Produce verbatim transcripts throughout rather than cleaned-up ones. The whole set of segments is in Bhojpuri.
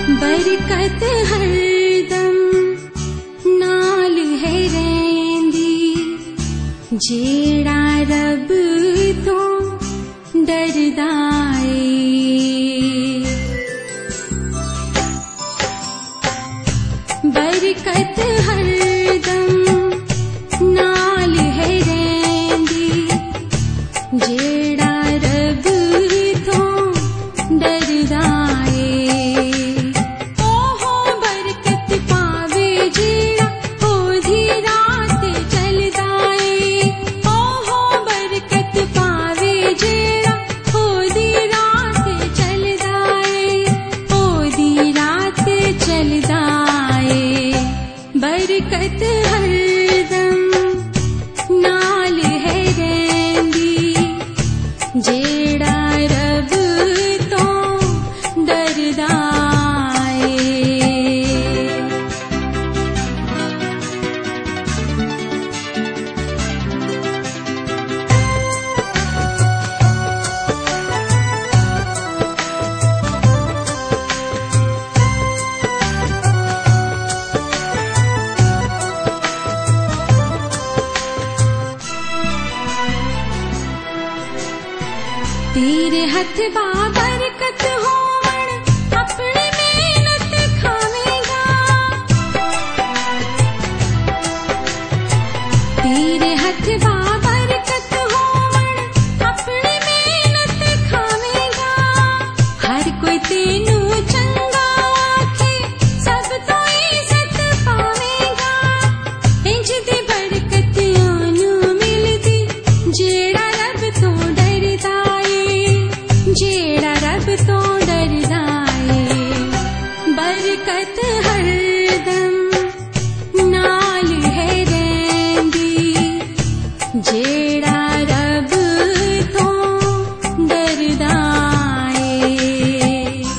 बरकत हरदम नाल है रैंदी, जेड़ा रब तो डरदा ए। बरकत हरदम नाल है रैंदी, जेड़ा रब तो डरदा बरकत हरदम नाल है रैंदी, जेड़ा रब तो डरदा ए। तेरे हथ बाबरकत होवण, अपनी मेहनत खावेगा। तेरे हथ बाबरकत होवण, अपनी मेहनत खावेगा। हर कोई तेनू चंगा आखे, सब तो इज्जत पावेगा। इंज दी बरकत ओनू मिलदी, जेड़ा रब तो डरदा, जेड़ा रब तो डरदा ए। बरकत हरदम नाल है रैंदी, जेड़ा रब तो डरदा ए।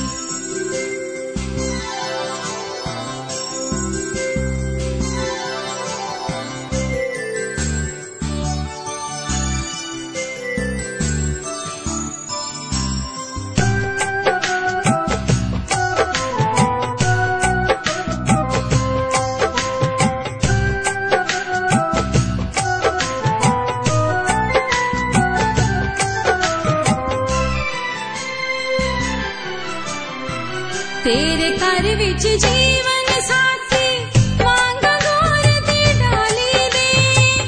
तेरे घर विच जीवन साथी, मांगा गोर दी डाली दे।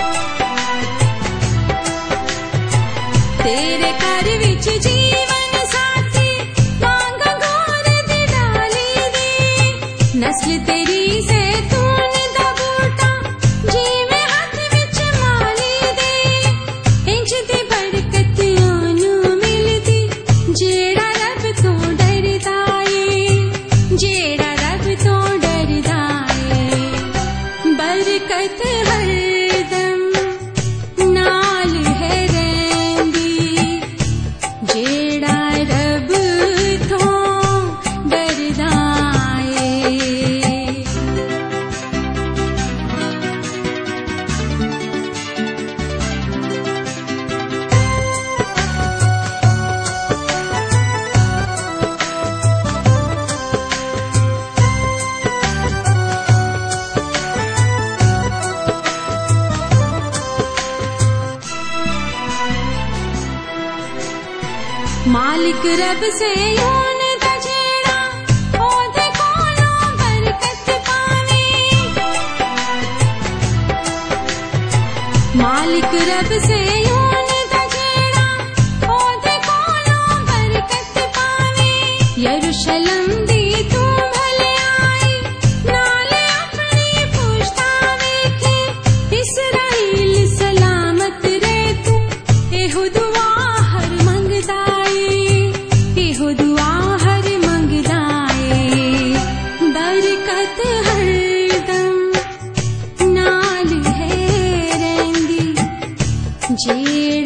तेरे घर विच जीवन साथी, मांगा गोर दी डाली दे। नस्ल तेरी ज़ैतून दा बूटा, जीवे हाथ विच माली दे। इंज दी बरकत ओनू मिलदी, जेड़ा रब तो डरदा, जेड़ा रब तो डरदा ए। बरकत हरदम नाल है रैंदी, जेड़ा रब तो डरदा ए। मालिक रब से यून दा जेड़ा, ओदे कोलों बरकत पावे। मालिक रब से यून दा जेड़ा, ओदे कोलों बरकत पावे। यरूशलेम दी तू भले आई, नाले अपनी पुछता वेखे। इस्राएल सलामत रे तू, एहो दुआ हर मंगदा, एहो दुआ हर मंगदा ए। बरकत हरदम नाल है रैंदी, जेड़ा